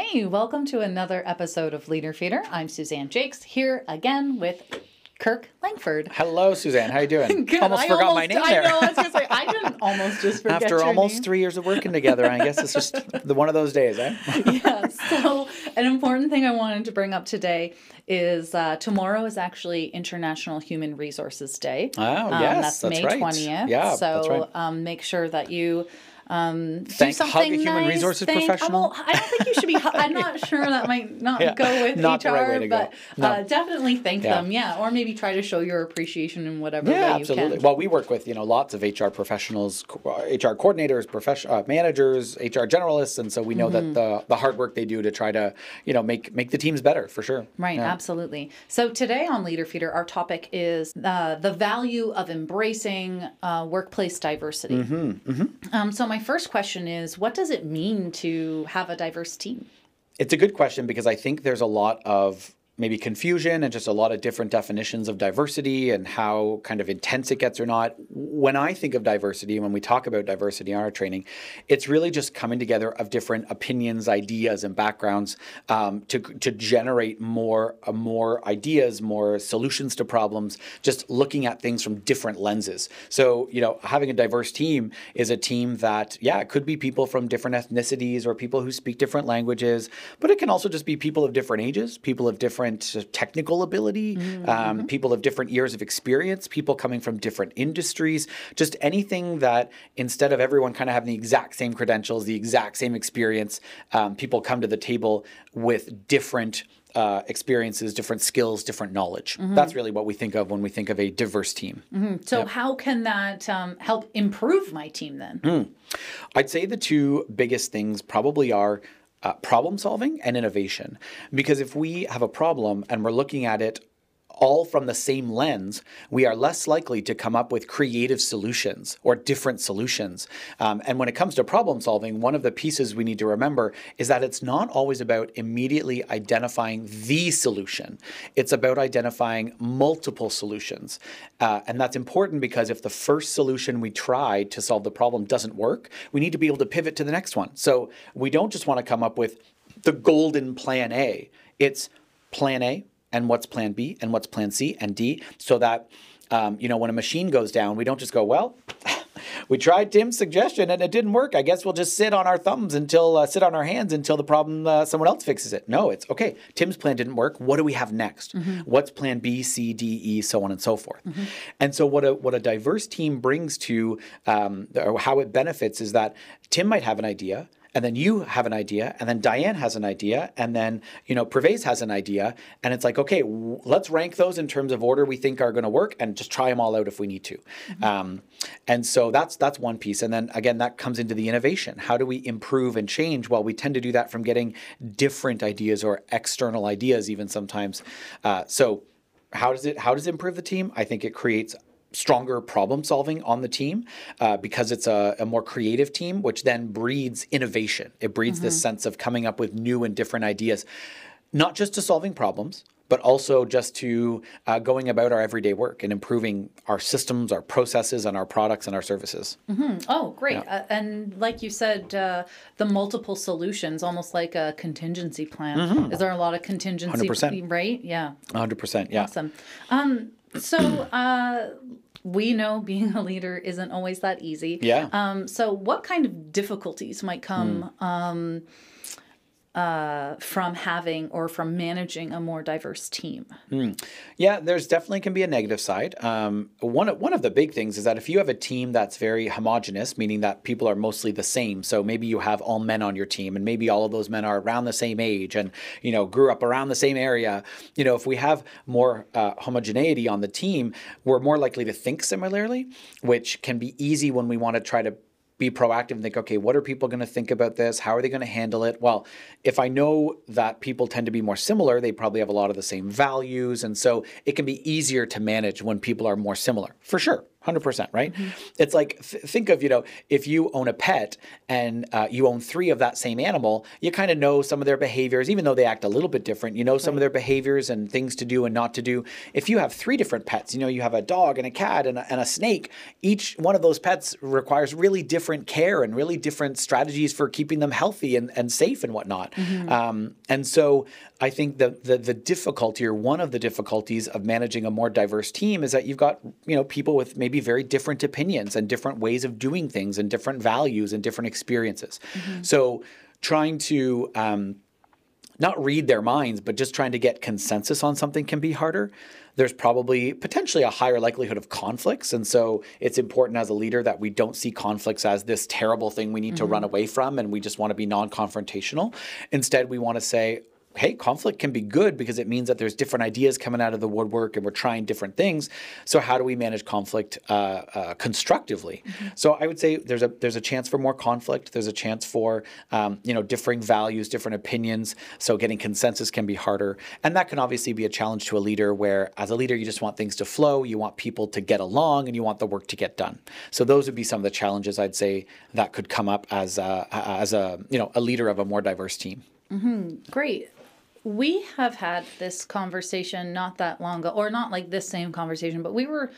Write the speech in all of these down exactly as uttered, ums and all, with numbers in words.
Hey, welcome to another episode of Leader Feeder. I'm Suzanne Jakes, here again with Kirk Langford. Hello, Suzanne. How you doing? Good. Almost I forgot almost, my name there. I know. I was going to say, I didn't almost just forget After your almost name. three years of working together, I guess it's just the one of those days, eh? Yeah. So an important thing I wanted to bring up today is uh, tomorrow is actually International Human Resources Day. Oh, um, yes, that's, that's May right. twentieth. Yeah, so that's right. um, make sure that you um, do Thank, something hug a human nice. resources Thank, professional. Well, I don't think you should be. hu- I'm not sure that might not Yeah, go with not H R, the right way to go. but No. uh, definitely thank Yeah. them. Yeah, or maybe try to show your appreciation in whatever way Yeah, you absolutely. can. Well, we work with, you know, lots of H R professionals, co- H R coordinators, profession, uh, managers, H R generalists, and so we know Mm-hmm. that the the hard work they do to try to, you know, make make the teams better for sure. Right, Yeah. absolutely. So today on Leader Feeder, our topic is uh, the value of embracing uh, workplace diversity. Mm-hmm, Um, so my first question is, what does it mean to have a diverse team? It's a good question because I think there's a lot of maybe confusion and just a lot of different definitions of diversity and how kind of intense it gets or not. When I think of diversity, when we talk about diversity in our training, it's really just coming together of different opinions, ideas, and backgrounds um, to to generate more uh, more ideas, more solutions to problems. Just looking at things from different lenses. So you know, having a diverse team is a team that yeah, it could be people from different ethnicities or people who speak different languages, but it can also just be people of different ages, people of different technical ability, Mm-hmm. um, people of different years of experience, people coming from different industries, just anything that instead of everyone kind of having the exact same credentials, the exact same experience, um, people come to the table with different uh, experiences, different skills, different knowledge. Mm-hmm. That's really what we think of when we think of a diverse team. So how can that um, help improve my team then? Mm. I'd say the two biggest things probably are Uh, problem solving and innovation. Because if we have a problem and we're looking at it all from the same lens, we are less likely to come up with creative solutions or different solutions. Um, and when it comes to problem solving, one of the pieces we need to remember is that it's not always about immediately identifying the solution. It's about identifying multiple solutions. Uh, and that's important because if the first solution we tried to solve the problem doesn't work, we need to be able to pivot to the next one. So we don't just want to come up with the golden plan A. It's plan A, and what's plan B, and what's plan C and D, so that, um, you know, when a machine goes down, we don't just go, well, we tried Tim's suggestion and it didn't work. I guess we'll just sit on our thumbs until, uh, sit on our hands until the problem, uh, someone else fixes it. No, it's, okay, Tim's plan didn't work. What do we have next? Mm-hmm. What's plan B, C, D, E, so on and so forth. Mm-hmm. And so what a, what a diverse team brings to, um, or how it benefits is that Tim might have an idea, and then you have an idea, and then Diane has an idea, and then, you know, Pervez has an idea, and it's like, okay, w- let's rank those in terms of order we think are going to work, and just try them all out if we need to. Mm-hmm. Um, and so that's that's one piece. And then again, that comes into the innovation. How do we improve and change? Well, we tend to do that from getting different ideas or external ideas, even sometimes. Uh, so how does it how does it improve the team? I think it creates stronger problem solving on the team uh, because it's a, a more creative team, which then breeds innovation. It breeds mm-hmm. this sense of coming up with new and different ideas, not just to solving problems, but also just to uh, going about our everyday work and improving our systems, our processes, and our products and our services. Mm-hmm. Oh, great. Yeah. Uh, and like you said, uh, the multiple solutions, almost like a contingency plan. Mm-hmm. Is there a lot of contingency? one hundred percent. Right? Yeah. one hundred percent, yeah. Awesome. Um, so uh, we know being a leader isn't always that easy. Yeah. Um, so what kind of difficulties might come mm. um, uh, from having or from managing a more diverse team? Mm. Yeah, there's definitely can be a negative side. Um, one, of, one of the big things is that if you have a team that's very homogenous, meaning that people are mostly the same, so maybe you have all men on your team and maybe all of those men are around the same age and, you know, grew up around the same area. You know, if we have more uh, homogeneity on the team, we're more likely to think similarly, which can be easy when we want to try to be proactive and think, okay, what are people going to think about this? How are they going to handle it? Well, if I know that people tend to be more similar, they probably have a lot of the same values. And so it can be easier to manage when people are more similar, for sure. one hundred percent, right? Mm-hmm. It's like, th- think of, you know, if you own a pet and uh, you own three of that same animal, you kind of know some of their behaviors, even though they act a little bit different, you know some right. of their behaviors and things to do and not to do. If you have three different pets, you know, you have a dog and a cat and a, and a snake, each one of those pets requires really different care and really different strategies for keeping them healthy and, and safe and whatnot. Mm-hmm. Um, and so I think the, the the difficulty, or one of the difficulties of managing a more diverse team, is that you've got, you know, people with maybe very different opinions and different ways of doing things and different values and different experiences. Mm-hmm. So trying to um, not read their minds, but just trying to get consensus on something can be harder. There's probably potentially a higher likelihood of conflicts. And so it's important as a leader that we don't see conflicts as this terrible thing we need mm-hmm. to run away from, and we just want to be non-confrontational. Instead, we want to say, hey, conflict can be good because it means that there's different ideas coming out of the woodwork and we're trying different things. So how do we manage conflict uh, uh, constructively? Mm-hmm. So I would say there's a there's a chance for more conflict. There's a chance for um, you know differing values, different opinions. So getting consensus can be harder, and that can obviously be a challenge to a leader. Where as a leader, you just want things to flow, you want people to get along, and you want the work to get done. So those would be some of the challenges I'd say that could come up as a, as a you know a leader of a more diverse team. Mm-hmm. Great. We have had this conversation not that long ago, or not like this same conversation, but we were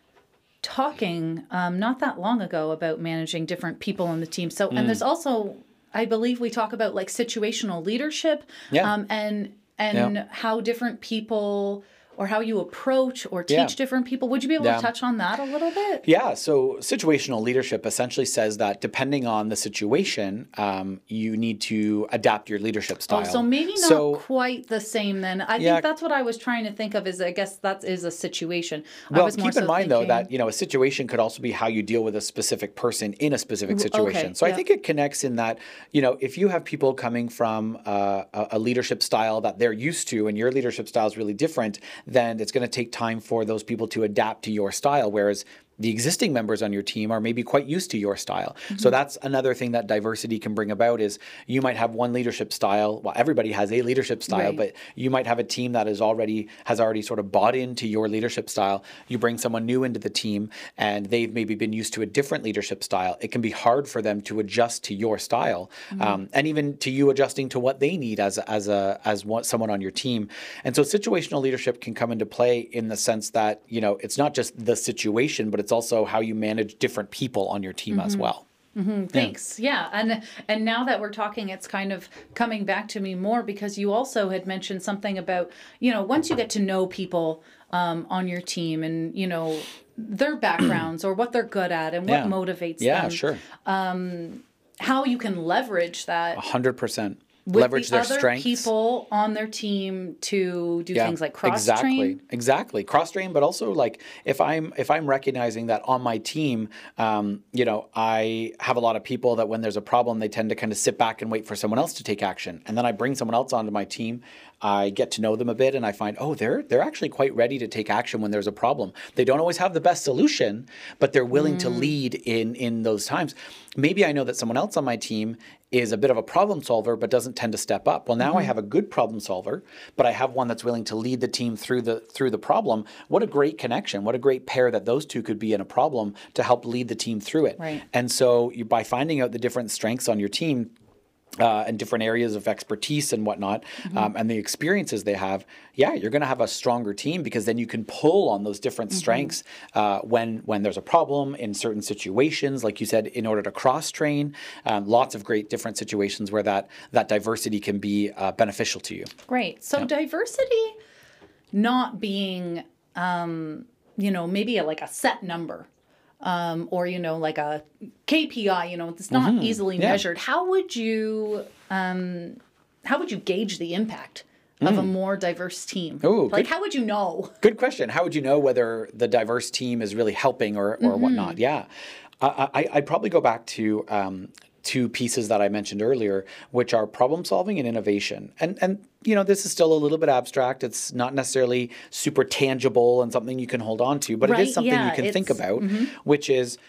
talking um, not that long ago about managing different people on the team. So, mm. and there's also, I believe we talk about like situational leadership yeah. um, and and yeah. how different people, or how you approach or teach yeah. different people. Would you be able yeah. to touch on that a little bit? Yeah. So situational leadership essentially says that depending on the situation, um, you need to adapt your leadership style. Oh, so maybe not so, quite the same then. I yeah, think that's what I was trying to think of, is I guess that is a situation. Well, I was keep more in so mind thinking... though that, you know, a situation could also be how you deal with a specific person in a specific situation. Okay, so yeah. I think it connects in that, you know, if you have people coming from uh, a, a leadership style that they're used to and your leadership style is really different, then it's going to take time for those people to adapt to your style, whereas the existing members on your team are maybe quite used to your style. Mm-hmm. So that's another thing that diversity can bring about, is you might have one leadership style. Well, everybody has a leadership style, right. but you might have a team that is already has already sort of bought into your leadership style. You bring someone new into the team and they've maybe been used to a different leadership style. It can be hard for them to adjust to your style, mm-hmm. um, and even to you adjusting to what they need as as a as one, someone on your team. And so situational leadership can come into play in the sense that, you know, it's not just the situation, but it's also how you manage different people on your team mm-hmm. as well. Mm-hmm. Thanks. Yeah. yeah. And and now that we're talking, it's kind of coming back to me more, because you also had mentioned something about, you know, once you get to know people um, on your team and, you know, their backgrounds or what they're good at and what yeah. motivates yeah, them. Yeah, sure. Um, how you can leverage that. one hundred percent. With leverage the their other strengths. People on their team to do yeah, things like cross exactly, train. Exactly, cross train, but also like if I'm if I'm recognizing that on my team, um, you know, I have a lot of people that when there's a problem, they tend to kind of sit back and wait for someone else to take action, and then I bring someone else onto my team. I get to know them a bit, and I find, oh, they're they're actually quite ready to take action when there's a problem. They don't always have the best solution, but they're willing mm. to lead in in those times. Maybe I know that someone else on my team is a bit of a problem solver, but doesn't tend to step up. Well, now mm-hmm. I have a good problem solver, but I have one that's willing to lead the team through the through the problem. What a great connection! What a great pair that those two could be in a problem to help lead the team through it. Right. And so, you, by finding out the different strengths on your team. Uh, and different areas of expertise and whatnot, mm-hmm. um, and the experiences they have, yeah, you're going to have a stronger team, because then you can pull on those different mm-hmm. strengths uh, when when there's a problem in certain situations, like you said, in order to cross train. Um, lots of great different situations where that that diversity can be uh, beneficial to you. Great. So yeah. diversity not being, um, you know, maybe a, like a set number. Um, or, you know, like a K P I, you know, it's not mm-hmm. easily yeah. measured. How would you, um, how would you gauge the impact mm. of a more diverse team? Ooh, like, good, how would you know? Good question. How would you know whether the diverse team is really helping or, or mm-hmm. whatnot? Yeah. I, I, I'd probably go back to um, two pieces that I mentioned earlier, which are problem solving and innovation. And, and you know, this is still a little bit abstract. It's not necessarily super tangible and something you can hold on to, but right, it is something yeah, you can think about, mm-hmm. which is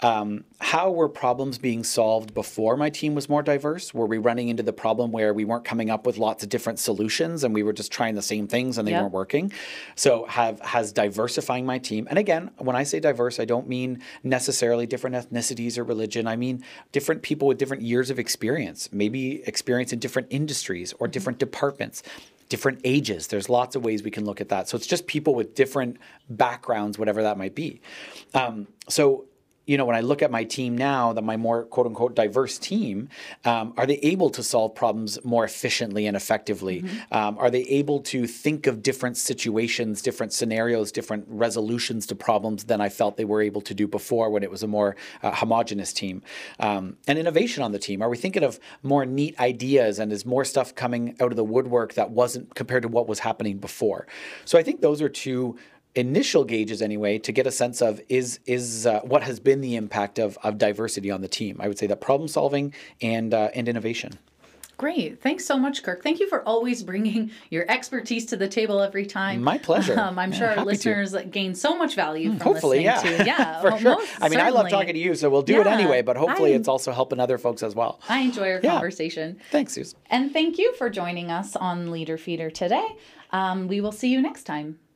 Um, how were problems being solved before my team was more diverse? Were we running into the problem where we weren't coming up with lots of different solutions and we were just trying the same things and they Yep. weren't working? So have has diversifying my team, and again, when I say diverse, I don't mean necessarily different ethnicities or religion. I mean different people with different years of experience, maybe experience in different industries or different departments, different ages. There's lots of ways we can look at that. So it's just people with different backgrounds, whatever that might be. Um, so you know, when I look at my team now, that my more quote unquote diverse team, um, are they able to solve problems more efficiently and effectively? Mm-hmm. Um, are they able to think of different situations, different scenarios, different resolutions to problems than I felt they were able to do before when it was a more uh, homogenous team? Um, and innovation on the team. Are we thinking of more neat ideas, and is more stuff coming out of the woodwork that wasn't compared to what was happening before? So I think those are two initial gauges anyway to get a sense of is is uh, what has been the impact of of diversity on the team. I would say that problem solving and uh, and innovation. Great. Thanks so much, Kirk. Thank you for always bringing your expertise to the table every time. My pleasure. Um, I'm yeah, sure our listeners listeners gain so much value from hopefully, listening yeah. to. Yeah, for well, sure. most I mean, I love certainly. talking to you, so we'll do it Yeah, anyway, but hopefully I- it's also helping other folks as well. I enjoy our Yeah. conversation. Thanks, Suze. And thank you for joining us on Leader Feeder today. Um, we will see you next time.